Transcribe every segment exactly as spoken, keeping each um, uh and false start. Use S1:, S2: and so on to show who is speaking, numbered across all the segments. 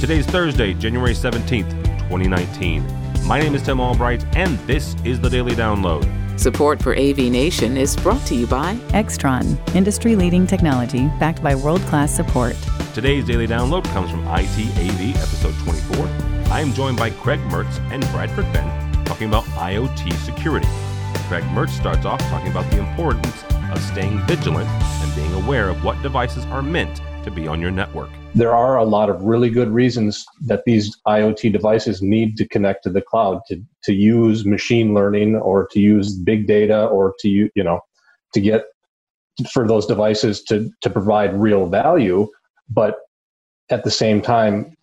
S1: Today's Thursday, January seventeenth, twenty nineteen. My name is Tim Albright, and this is the Daily Download.
S2: Support for A V Nation is brought to you by
S3: Extron, industry-leading technology backed by world-class support.
S1: Today's Daily Download comes from I T A V episode twenty-four. I am joined by Craig Mertz and Bradford Benn talking about IoT security. Craig Mertz starts off talking about the importance of staying vigilant and being aware of what devices are meant to be on your network.
S4: There are a lot of really good reasons that these IoT devices need to connect to the cloud, to, to use machine learning or to use big data or to, you know, to get for those devices to, to provide real value. But at the same time,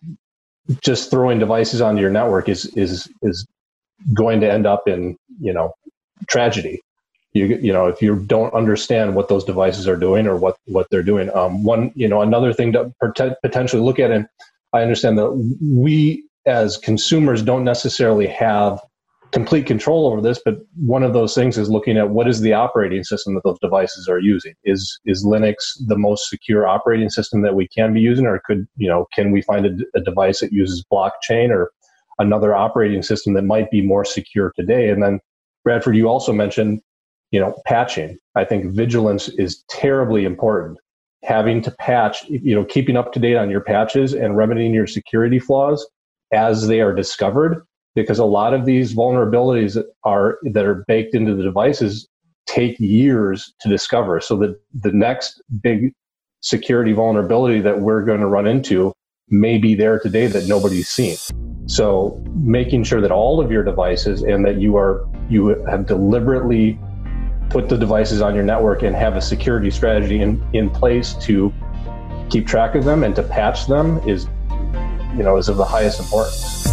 S4: just throwing devices onto your network is, is, is going to end up in, you know, tragedy. You, you know, if you don't understand what those devices are doing or what, what they're doing. Um, one, you know, another thing to pot- potentially look at, and I understand that we as consumers don't necessarily have complete control over this, but one of those things is looking at what is the operating system that those devices are using. Is is Linux the most secure operating system that we can be using, or could, you know, can we find a, a device that uses blockchain or another operating system that might be more secure today? And then, Bradford, you also mentioned, you know, patching. I think vigilance is terribly important. Having to patch, you know, keeping up to date on your patches and remedying your security flaws as they are discovered, because a lot of these vulnerabilities that are that are baked into the devices take years to discover. So that the next big security vulnerability that we're going to run into may be there today that nobody's seen. So making sure that all of your devices and that you are you have deliberately put the devices on your network and have a security strategy in, in place to keep track of them and to patch them is, you know, is of the highest importance.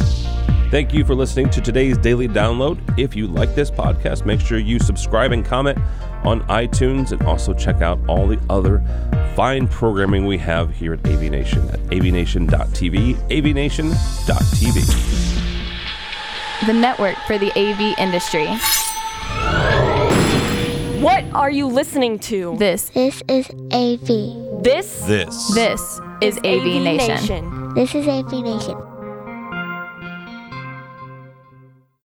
S1: Thank you for listening to today's Daily Download. If you like this podcast, make sure you subscribe and comment on iTunes, and also check out all the other fine programming we have here at A V Nation at A V Nation dot T V, A V Nation dot T V.
S5: The network for the A V industry.
S6: What are you listening to?
S5: This.
S7: This is A V.
S6: This?
S1: This.
S5: This is A V Nation.
S7: This is A V Nation.